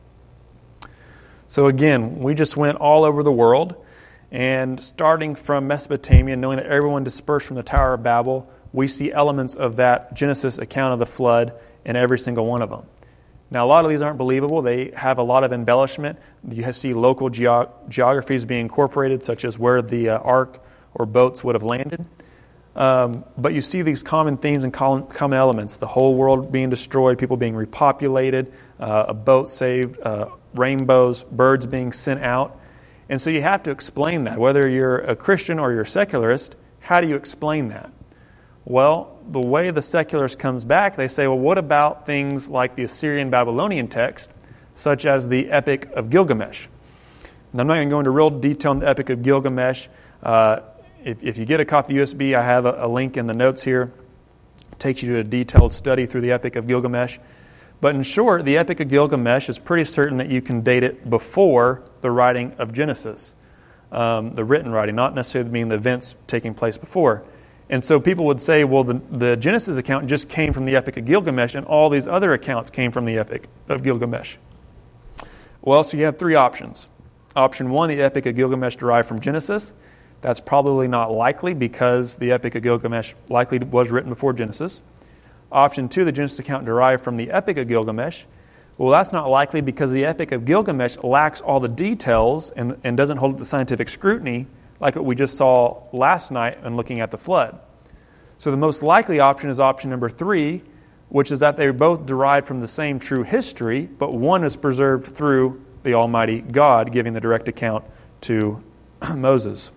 So again, we just went all over the world, and starting from Mesopotamia, knowing that everyone dispersed from the Tower of Babel, we see elements of that Genesis account of the flood in every single one of them. Now, a lot of these aren't believable. They have a lot of embellishment. You see local geographies being incorporated, such as where the ark or boats would have landed. But you see these common themes and common elements. The whole world being destroyed, people being repopulated, a boat saved, rainbows, birds being sent out. And so you have to explain that. Whether you're a Christian or you're a secularist, how do you explain that? Well, the way the secularist comes back, they say, well, what about things like the Assyrian-Babylonian text, such as the Epic of Gilgamesh? And I'm not going to go into real detail on the Epic of Gilgamesh. If you get a copy of the USB, I have a link in the notes here. It takes you to a detailed study through the Epic of Gilgamesh. But in short, the Epic of Gilgamesh is pretty certain that you can date it before the writing of Genesis, the written writing, not necessarily meaning the events taking place before. And so people would say, well, the Genesis account just came from the Epic of Gilgamesh, and all these other accounts came from the Epic of Gilgamesh. Well, so you have three options. Option one, the Epic of Gilgamesh derived from Genesis. That's probably not likely because the Epic of Gilgamesh likely was written before Genesis. Option two, the Genesis account derived from the Epic of Gilgamesh. Well, that's not likely because the Epic of Gilgamesh lacks all the details and doesn't hold up to scientific scrutiny like what we just saw last night when looking at the flood. So the most likely option is option number three, which is that they both derived from the same true history, but one is preserved through the Almighty God, giving the direct account to Moses.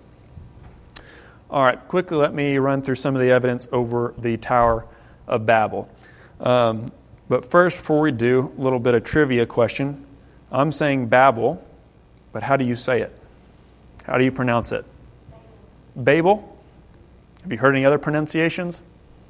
All right, quickly let me run through some of the evidence over the Tower of Babel. But first, before we do, a little bit of trivia question. I'm saying Babel, but how do you say it? How do you pronounce it? Babel? Have you heard any other pronunciations?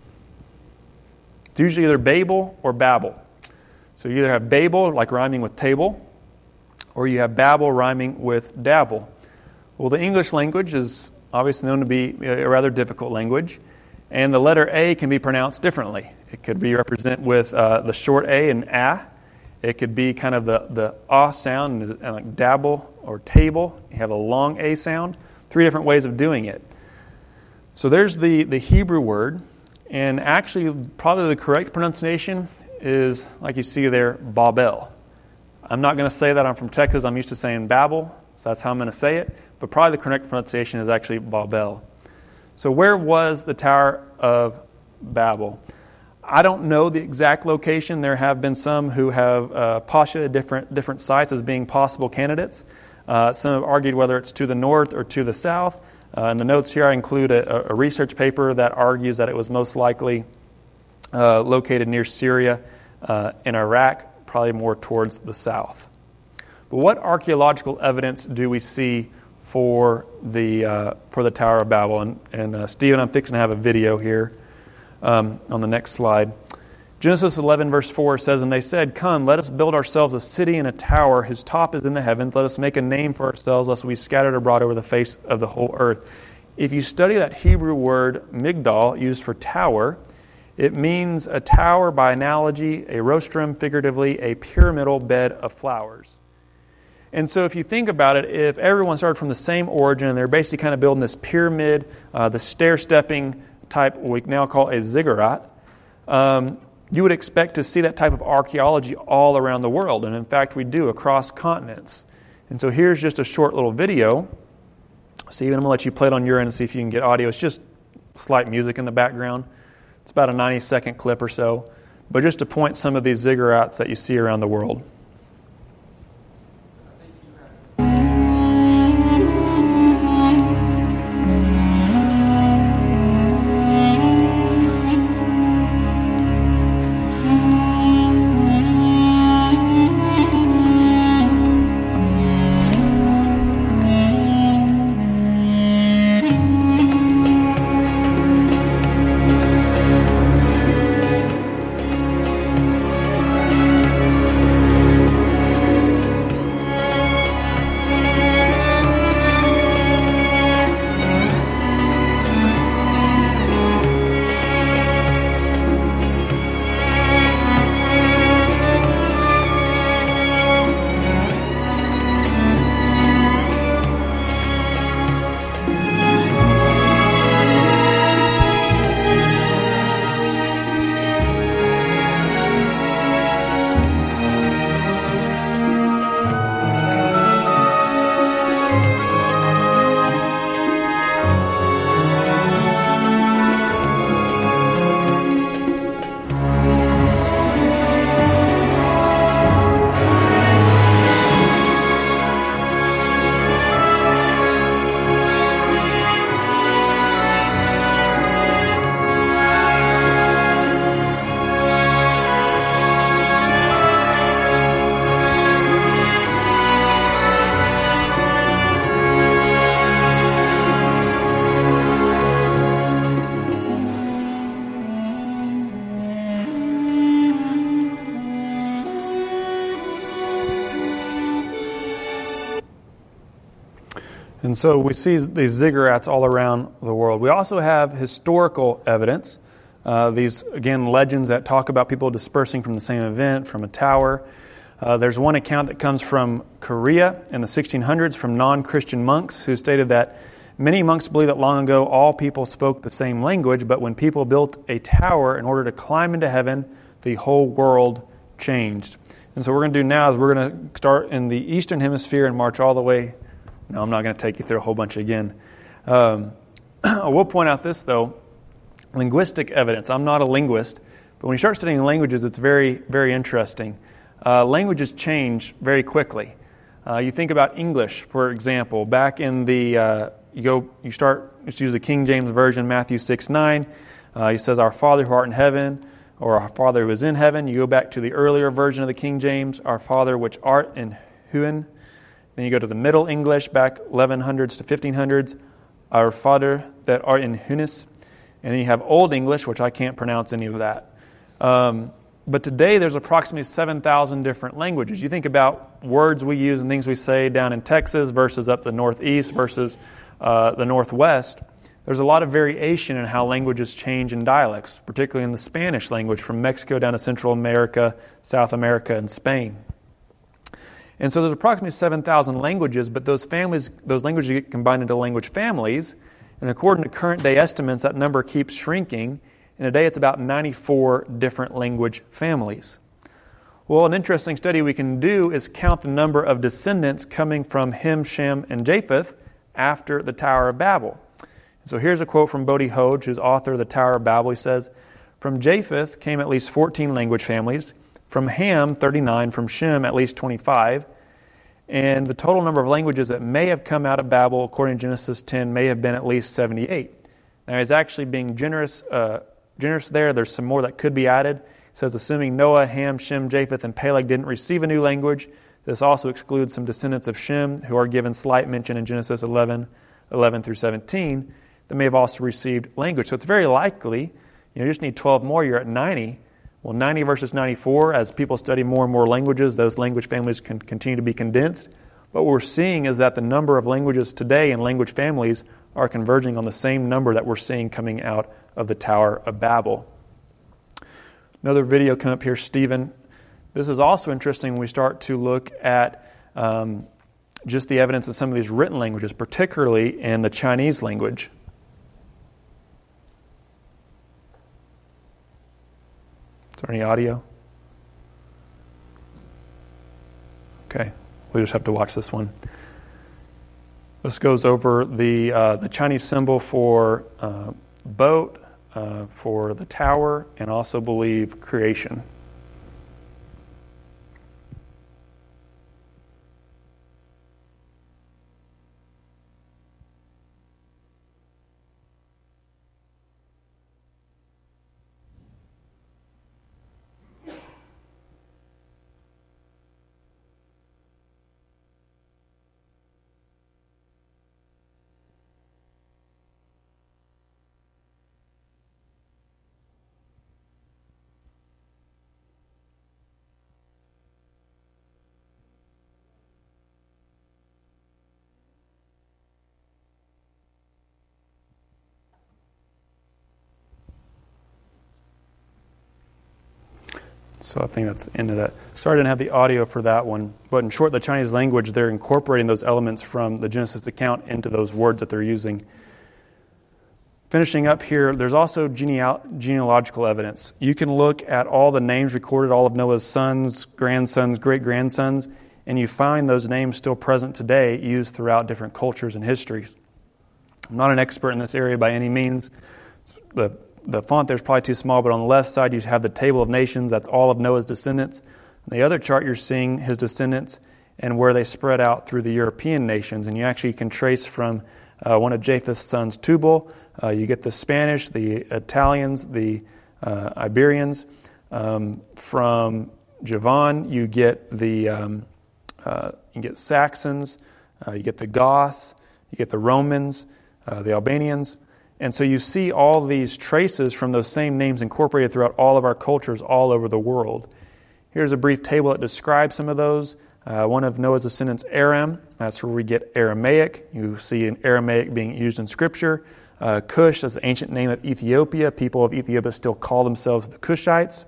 It's usually either Babel or Babel. So you either have Babel, like rhyming with table, or you have Babel rhyming with dabble. Well, the English language is obviously known to be a rather difficult language, and the letter A can be pronounced differently. It could be represented with the short A and ah. It could be kind of the ah sound, and like dabble or table. You have a long A sound. Three different ways of doing it. So there's the Hebrew word, and actually probably the correct pronunciation is, like you see there, Babel. I'm not going to say that. I'm from Texas. I'm used to saying Babel, so that's how I'm going to say it. But probably the correct pronunciation is actually Babel. So where was the Tower of Babel? I don't know the exact location. There have been some who have postulated different sites as being possible candidates. Some have argued whether it's to the north or to the south. In the notes here, I include a research paper that argues that it was most likely located near Syria and Iraq, probably more towards the south. But what archaeological evidence do we see for the Tower of Babel? And Stephen, I'm fixing to have a video here on the next slide. Genesis 11 verse 4 says, "And they said, 'Come, let us build ourselves a city and a tower, whose top is in the heavens. Let us make a name for ourselves, lest we scattered abroad over the face of the whole earth.'" If you study that Hebrew word migdal, used for tower, it means a tower by analogy, a rostrum figuratively, a pyramidal bed of flowers. And so if you think about it, if everyone started from the same origin and they're basically kind of building this pyramid, the stair-stepping type, what we now call a ziggurat, you would expect to see that type of archaeology all around the world. And in fact, we do across continents. And so here's just a short little video. Stephen, I'm going to let you play it on your end and see if you can get audio. It's just slight music in the background. It's about a 90-second clip or so. But just to point some of these ziggurats that you see around the world. And so we see these ziggurats all around the world. We also have historical evidence. These, again, legends that talk about people dispersing from the same event, from a tower. There's one account that comes from Korea in the 1600s from non-Christian monks who stated that many monks believe that long ago all people spoke the same language, but when people built a tower in order to climb into heaven, the whole world changed. And so what we're going to do now is we're going to start in the Eastern Hemisphere and march all the way. No, I'm not going to take you through a whole bunch again. I will point out this, though. Linguistic evidence. I'm not a linguist, but when you start studying languages, it's very, very interesting. Languages change very quickly. You think about English, for example. Back in the, let's use the King James Version, Matthew 6:9. He says, "Our Father who art in heaven," or "Our Father who is in heaven." You go back to the earlier version of the King James, "Our Father which art in heaven." Then you go to the Middle English, back 1100s to 1500s, "Our Father that art in Hunis." And then you have Old English, which I can't pronounce any of that. But today there's approximately 7,000 different languages. You think about words we use and things we say down in Texas versus up the Northeast versus the Northwest. There's a lot of variation in how languages change in dialects, particularly in the Spanish language from Mexico down to Central America, South America, and Spain. And so there's approximately 7,000 languages, but those languages get combined into language families. And according to current day estimates, that number keeps shrinking. And today it's about 94 different language families. Well, an interesting study we can do is count the number of descendants coming from Ham, Shem, and Japheth after the Tower of Babel. So here's a quote from Bodhi Hodge, who's author of the Tower of Babel. He says, "From Japheth came at least 14 language families. From Ham, 39. From Shem, at least 25. And the total number of languages that may have come out of Babel, according to Genesis 10, may have been at least 78. Now, he's actually being generous there. There's some more that could be added. It says, assuming Noah, Ham, Shem, Japheth, and Peleg didn't receive a new language, this also excludes some descendants of Shem, who are given slight mention in Genesis 11 through 17, that may have also received language. So it's very likely, you just need 12 more, you're at 90. Well, 90 versus 94, as people study more and more languages, those language families can continue to be condensed. What we're seeing is that the number of languages today in language families are converging on the same number that we're seeing coming out of the Tower of Babel. Another video coming up here, Stephen. This is also interesting when we start to look at just the evidence of some of these written languages, particularly in the Chinese language. Is there any audio? Okay, we just have to watch this one. This goes over the Chinese symbol for boat, for the tower, and also believe creation. So I think that's the end of that. Sorry I didn't have the audio for that one. But in short, the Chinese language, they're incorporating those elements from the Genesis account into those words that they're using. Finishing up here, there's also genealogical evidence. You can look at all the names recorded, all of Noah's sons, grandsons, great-grandsons, and you find those names still present today, used throughout different cultures and histories. I'm not an expert in this area by any means. The font there is probably too small, but on the left side you have the table of nations. That's all of Noah's descendants. On the other chart you're seeing his descendants and where they spread out through the European nations. And you actually can trace from one of Japheth's sons, Tubal. You get the Spanish, the Italians, the Iberians. From Javan you get Saxons, you get the Goths, you get the Romans, the Albanians. And so you see all these traces from those same names incorporated throughout all of our cultures all over the world. Here's a brief table that describes some of those. One of Noah's descendants, Aram, that's where we get Aramaic. You see an Aramaic being used in Scripture. Cush, that's the ancient name of Ethiopia. People of Ethiopia still call themselves the Cushites.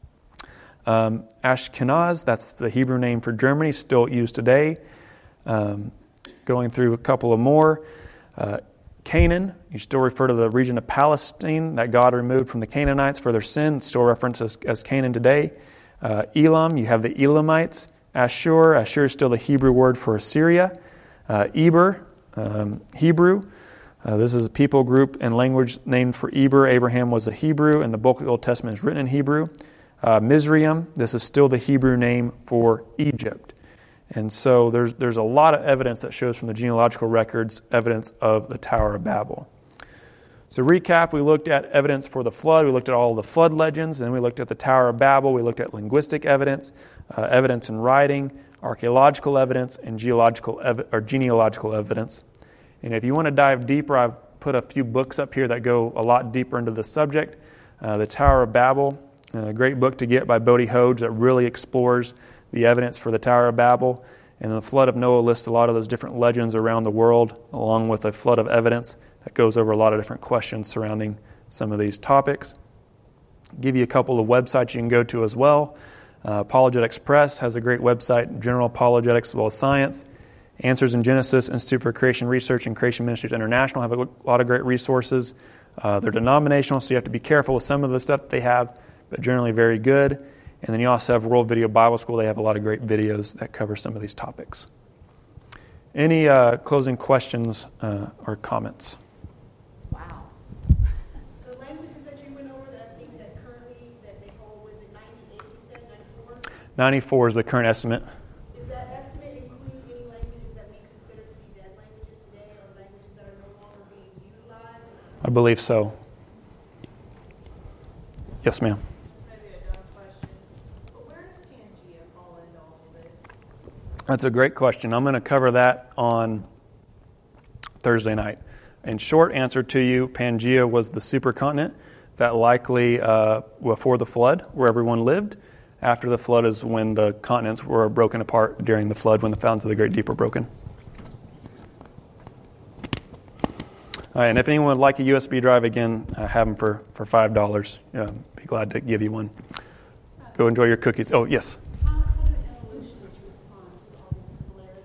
Ashkenaz, that's the Hebrew name for Germany, still used today. Going through a couple of more. Canaan, you still refer to the region of Palestine that God removed from the Canaanites for their sin, still referenced as Canaan today. Elam, you have the Elamites. Ashur is still the Hebrew word for Assyria. Eber, Hebrew. This is a people group and language named for Eber. Abraham was a Hebrew, and the bulk of the Old Testament is written in Hebrew. Mizraim, this is still the Hebrew name for Egypt. And so there's a lot of evidence that shows from the genealogical records evidence of the Tower of Babel. So to recap, we looked at evidence for the flood, we looked at all the flood legends, and then we looked at the Tower of Babel, we looked at linguistic evidence, evidence in writing, archaeological evidence, and genealogical evidence. And if you want to dive deeper, I've put a few books up here that go a lot deeper into the subject. The Tower of Babel, a great book to get by Bodie Hoge that really explores the evidence for the Tower of Babel. And the Flood of Noah lists a lot of those different legends around the world, along with a flood of evidence that goes over a lot of different questions surrounding some of these topics. Give you a couple of websites you can go to as well. Apologetics Press has a great website, General Apologetics as well as Science. Answers in Genesis, Institute for Creation Research, and Creation Ministries International have a lot of great resources. They're denominational, so you have to be careful with some of the stuff they have, but generally very good. And then you also have World Video Bible School. They have a lot of great videos that cover some of these topics. Any closing questions or comments? Wow. The languages that you went over that I think that's currently, that they hold, was it 98 you said, 94? 94 is the current estimate. Does that estimate include any languages that we consider to be dead languages today or languages that are no longer being utilized? I believe so. Yes, ma'am. Maybe a dumb question, but where does Pangea fall into all of this? That's a great question. I'm going to cover that on Thursday night. In short answer to you, Pangea was the supercontinent that likely before the flood, where everyone lived. After the flood is when the continents were broken apart during the flood, when the fountains of the Great Deep were broken. All right, and if anyone would like a USB drive, again, I have them for $5. Be glad to give you one. Go enjoy your cookies. Oh, yes? How do evolutionists respond to all these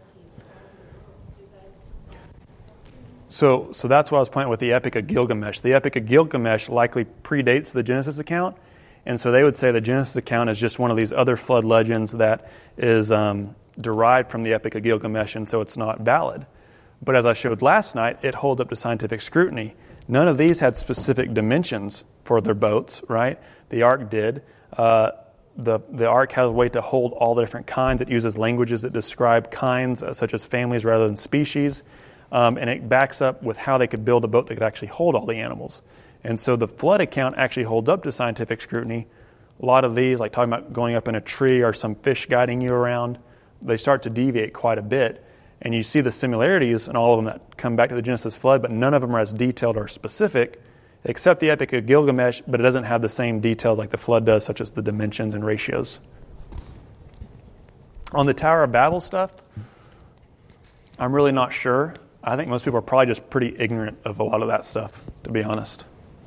similarities? So that's what I was pointing with the Epic of Gilgamesh. The Epic of Gilgamesh likely predates the Genesis account, and so they would say the Genesis account is just one of these other flood legends that is derived from the Epic of Gilgamesh, and so it's not valid. But as I showed last night, it holds up to scientific scrutiny. None of these had specific dimensions for their boats, right? The Ark did. The Ark has a way to hold all the different kinds. It uses languages that describe kinds, such as families rather than species. And it backs up with how they could build a boat that could actually hold all the animals. And so the flood account actually holds up to scientific scrutiny. A lot of these, like talking about going up in a tree or some fish guiding you around, they start to deviate quite a bit. And you see the similarities in all of them that come back to the Genesis flood, but none of them are as detailed or specific, except the Epic of Gilgamesh, but it doesn't have the same details like the flood does, such as the dimensions and ratios. On the Tower of Babel stuff, I'm really not sure. I think most people are probably just pretty ignorant of a lot of that stuff, to be honest.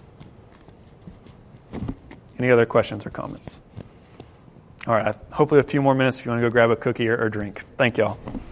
Any other questions or comments? All right, hopefully a few more minutes if you want to go grab a cookie or drink. Thank y'all.